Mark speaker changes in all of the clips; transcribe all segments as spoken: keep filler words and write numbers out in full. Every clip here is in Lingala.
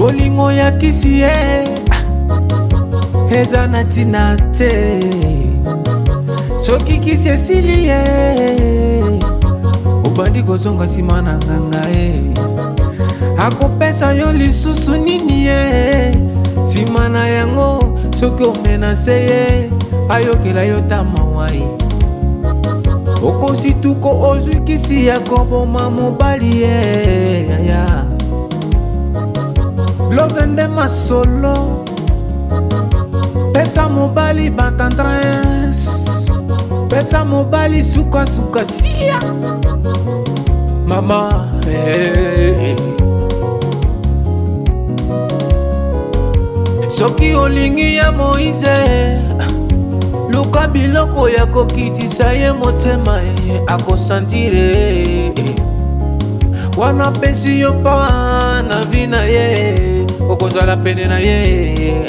Speaker 1: bolingo ya kisi ye eza na ntina te soki kisi esili ye obandi kozonga nsima na nganga ye akopesa yo lisusu nini ye nsima na yango soki omenase ye ayokela yo tamawa ye okosituko ozwi kisi ya koboma mobali ye yaya lovende masolo pesa mobali batendresse pesa mobali sukasuka sia mama hey. Soki olingi ya Moïse luka biloko ya kokitisa ye motema ye akosantire wana pesi yo pa na vina ye okozala pene na ye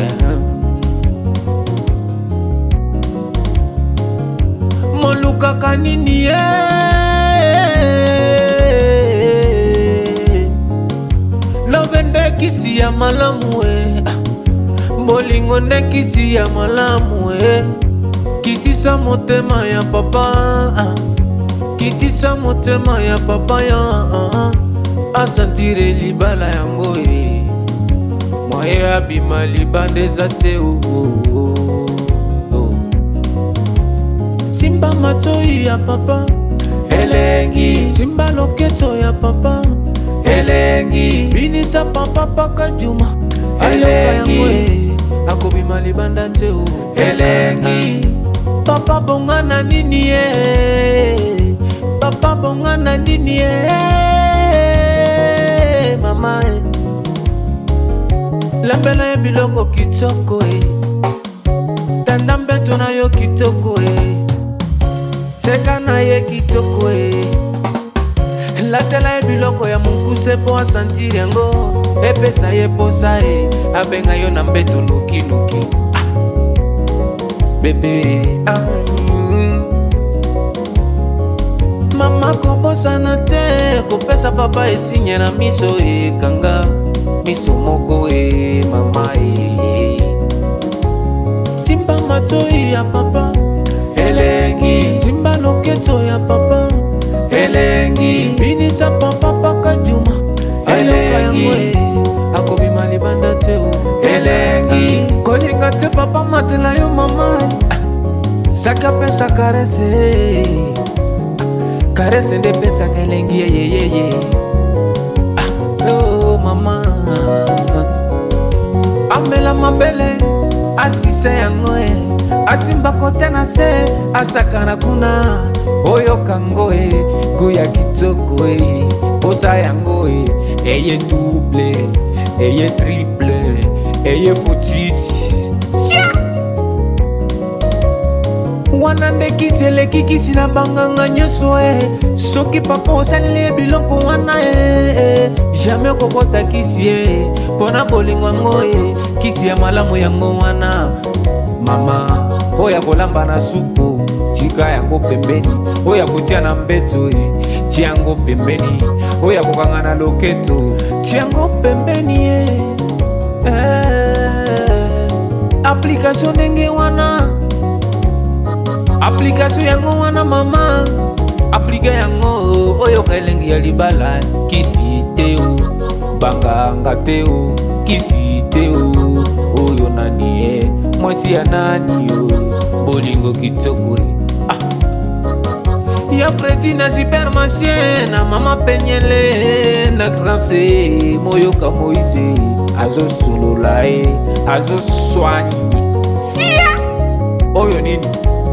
Speaker 1: molukaka nini ye lovende kisi ya malamu e bolingo nde kisi ya malamu e kitisa motema ya papa kitisa motema ya papa ya asantire libala yango e mwaye abima libanda eza te simba matoi ya papa elengi simba loketo ya papa elengi binisa papa paka juma elengi akobima libanda te elengi papa bongana nini ye papa bongana nini ye mama e lambela ye biloko kitoko e tanda mbeto na yo kitoko e seka na ye kitoko e latela ye biloko ya mokuse po asantiri yango epesa ye posa e abenga yo na mbeto nukinuki ah. Bebe ah. mm. Mama kobosana te kopesa papa esinye na miso e kanga miso moko e mama e simba matoi ya papa elengi simba loketo ya papa elengi binisa papa paka juma elengi akobima libanda te elengi kolinga te papa matela yo mama saka pesa karese karese nde pesa kelengi yeyeye oh mama amela mabele asise yango e asimba kote na se asakana kuna oyo kango e guya kitoko e posa yango e eye double eye triple eye foutis wana nde kisi eleki kisi na banganga nyonso e soki papa osaleli biloko wana e jamais kokota kisi e mpona bolingo yango e kisi ya malamu yango wana mama oya kolamba na supu tika yango pembeni oya kotia na mbeto e tia yango pembeni oya kokanga na loketo tia yango pembeni e eh, application ndenge wana application yango wana mama aplika yango oyo kaelengi ya libala kisi teo banganga teo kisi teo oyo nani e mwasi ya nani yo bolingo kitoko ah. Ya Fredi na supermarché na mama penyele na grâce moyoka Moïse azo solola e azo soigni sia oyo nini